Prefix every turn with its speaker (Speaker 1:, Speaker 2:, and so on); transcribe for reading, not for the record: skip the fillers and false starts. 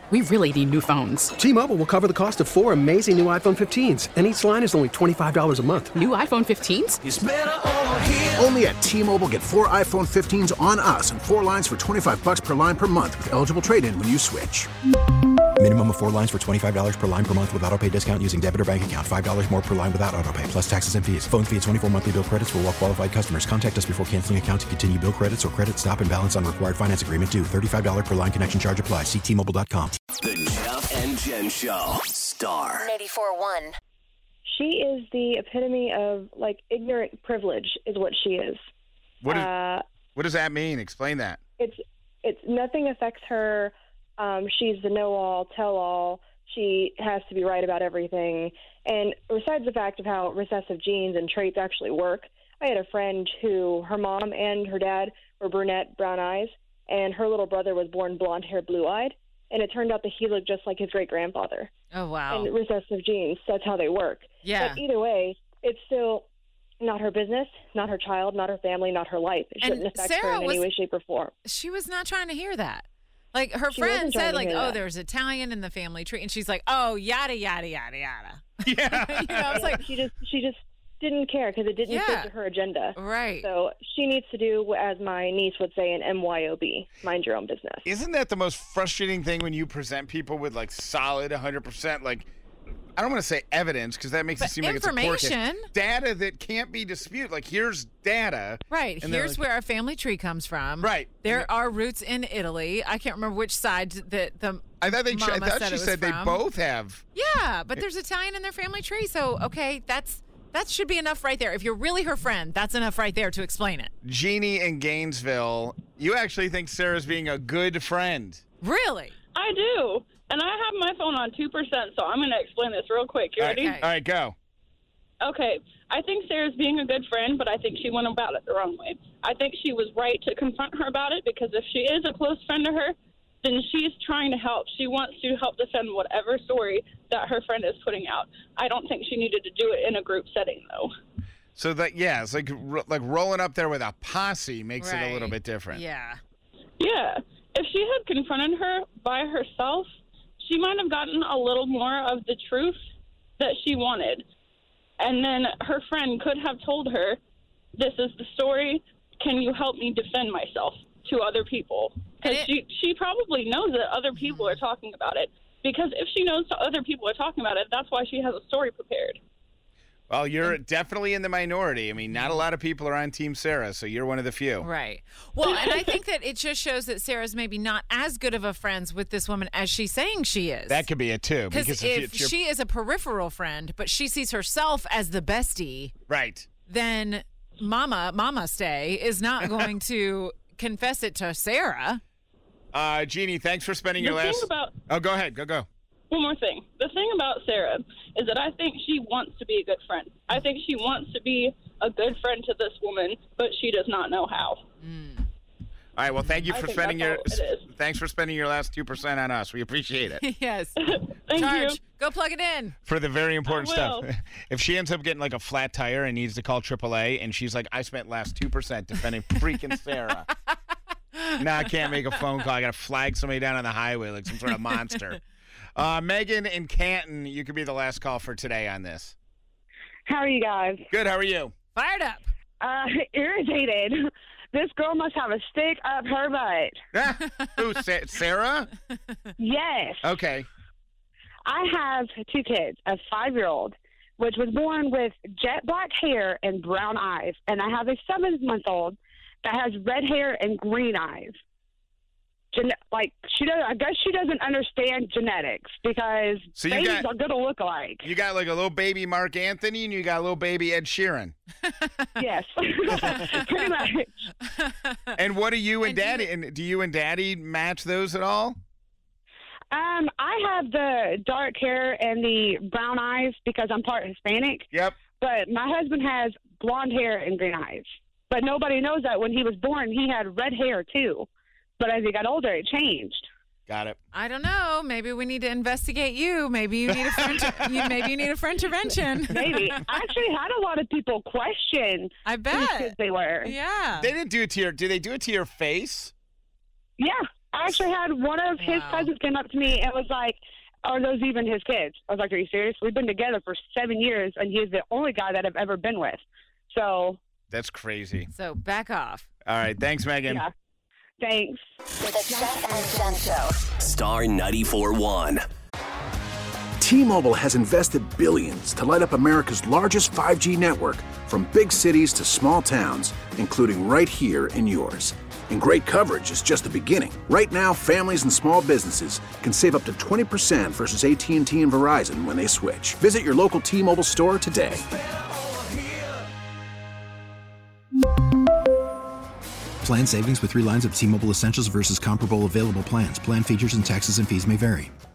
Speaker 1: We really need new phones.
Speaker 2: T-Mobile will cover the cost of 4 amazing new iPhone 15s, and each line is only $25 a month.
Speaker 1: New iPhone 15s?
Speaker 3: It's better over here.
Speaker 4: Only at T-Mobile, get 4 iPhone 15s on us and 4 lines for $25 per line per month with eligible trade-in when you switch.
Speaker 5: Minimum of 4 lines for $25 per line per month with autopay discount using debit or bank account. $5 more per line without autopay, plus taxes and fees. Phone fee at 24 monthly bill credits for well-qualified customers. Contact us before canceling account to continue bill credits or credit stop and balance on required finance agreement due. $35 per line connection charge applies. See T-Mobile.com.
Speaker 3: The Jeff and Jen Show. Star
Speaker 6: 94.1.
Speaker 7: She is the epitome of, ignorant privilege is what she is.
Speaker 8: What does that mean? Explain that.
Speaker 7: It's nothing affects her. She's the know-all, tell-all. She has to be right about everything. And besides the fact of how recessive genes and traits actually work, I had a friend who her mom and her dad were brunette, brown eyes, and her little brother was born blonde-haired, blue-eyed. And it turned out that he looked just like his great-grandfather.
Speaker 9: Oh, wow.
Speaker 7: And recessive genes, that's how they work.
Speaker 9: Yeah.
Speaker 7: But either way, it's still not her business, not her child, not her family, not her life. It shouldn't affect her in any way, shape, or form.
Speaker 9: She was not trying to hear that. Like, her
Speaker 7: She
Speaker 9: friend
Speaker 7: wasn't trying
Speaker 9: said,
Speaker 7: to
Speaker 9: like,
Speaker 7: hear
Speaker 9: oh,
Speaker 7: that.
Speaker 9: there's Italian in the family tree. And she's like, oh, yada, yada, yada, yada.
Speaker 8: Yeah.
Speaker 9: I was like,
Speaker 7: she just didn't care because it didn't fit to her agenda.
Speaker 9: Right.
Speaker 7: So she needs to do, as my niece would say, an MYOB, mind your own business.
Speaker 8: Isn't that the most frustrating thing when you present people with, solid 100%, I don't want to say evidence because that makes it seem like it's a court case.
Speaker 9: Information.
Speaker 8: Data that can't be disputed. Here's data.
Speaker 9: Right.
Speaker 8: And
Speaker 9: Here's where our family tree comes from.
Speaker 8: Right.
Speaker 9: There are roots in Italy. I can't remember which side that the
Speaker 8: I thought she said they
Speaker 9: from.
Speaker 8: both have.
Speaker 9: Yeah, but there's Italian in their family tree. So, okay, that should be enough right there. If you're really her friend, that's enough right there to explain it.
Speaker 8: Jeannie in Gainesville, you actually think Sarah's being a good friend.
Speaker 9: Really?
Speaker 10: I do. And I have my phone on 2%, so I'm going to explain this real quick. You ready?
Speaker 8: All right, go.
Speaker 10: Okay. I think Sarah's being a good friend, but I think she went about it the wrong way. I think she was right to confront her about it because if she is a close friend to her, then she's trying to help. She wants to help defend whatever story that her friend is putting out. I don't think she needed to do it in a group setting, though.
Speaker 8: So it's like rolling up there with a posse makes it a little bit different.
Speaker 9: Yeah.
Speaker 10: Yeah. If she had confronted her by herself, she might have gotten a little more of the truth that she wanted. And then her friend could have told her, this is the story. Can you help me defend myself to other people? Because she probably knows that other people are talking about it. Because if she knows other people are talking about it, that's why she has a story prepared.
Speaker 8: Well, you're definitely in the minority. I mean, not a lot of people are on Team Sarah, so you're one of the few.
Speaker 9: Right. Well, and I think that it just shows that Sarah's maybe not as good of a friend with this woman as she's saying she is.
Speaker 8: That could be it, too.
Speaker 9: Because if she is a peripheral friend, but she sees herself as the bestie,
Speaker 8: right,
Speaker 9: then Mama Stay is not going to confess it to Sarah.
Speaker 8: Jeannie, thanks for spending your last... go ahead. Go.
Speaker 10: One more thing. The thing about Sarah is that I think she wants to be a good friend. I think she wants to be a good friend to this woman, but she does not know how.
Speaker 8: All right. Well, thank you for spending thanks for spending your last 2% on us. We appreciate it.
Speaker 9: Yes.
Speaker 10: Thank you.
Speaker 9: Go plug it in.
Speaker 8: For the very important stuff. If she ends up getting a flat tire and needs to call AAA, and she's like, I spent last 2% defending freaking Sarah. Now I can't make a phone call. I got to flag somebody down on the highway like some sort of monster. Megan in Canton, you could be the last call for today on this.
Speaker 11: How are you guys?
Speaker 8: Good. How are you?
Speaker 9: Fired up.
Speaker 11: Irritated. This girl must have a stick up her butt.
Speaker 8: Who, Sarah?
Speaker 11: Yes.
Speaker 8: Okay.
Speaker 11: I have 2 kids, a 5-year-old, which was born with jet black hair and brown eyes, and I have a 7-month-old that has red hair and green eyes. I guess she doesn't understand genetics because babies are going to look alike.
Speaker 8: You got a little baby Mark Anthony and you got a little baby Ed Sheeran.
Speaker 11: Yes, pretty much.
Speaker 8: And what do you and Daddy? And do you and Daddy match those at all?
Speaker 11: I have the dark hair and the brown eyes because I'm part Hispanic.
Speaker 8: Yep.
Speaker 11: But my husband has blonde hair and green eyes. But nobody knows that when he was born, he had red hair too. But as he got older, it changed.
Speaker 8: Got it.
Speaker 9: I don't know. Maybe we need to investigate you. Maybe you need a friend. Maybe you need a friend intervention.
Speaker 11: Maybe. I actually had a lot of people question.
Speaker 9: I bet
Speaker 11: whose kids they were.
Speaker 9: Yeah.
Speaker 8: They didn't do it to your. Do they do it to your face?
Speaker 11: Yeah. I actually had one of his cousins came up to me and was like, "Are those even his kids?" I was like, "Are you serious? We've been together for 7 years, and he's the only guy that I've ever been with." So
Speaker 8: That's crazy.
Speaker 9: So back off.
Speaker 8: All right. Thanks, Megan.
Speaker 11: yeah, thanks.
Speaker 6: The Jeff and Jen Show.
Speaker 3: Star 94.1.
Speaker 4: T-Mobile has invested billions to light up America's largest 5G network, from big cities to small towns, including right here in yours. And great coverage is just the beginning. Right now, families and small businesses can save up to 20% versus AT&T and Verizon when they switch. Visit your local T-Mobile store today.
Speaker 5: Plan savings with 3 lines of T-Mobile Essentials versus comparable available plans. Plan features and taxes and fees may vary.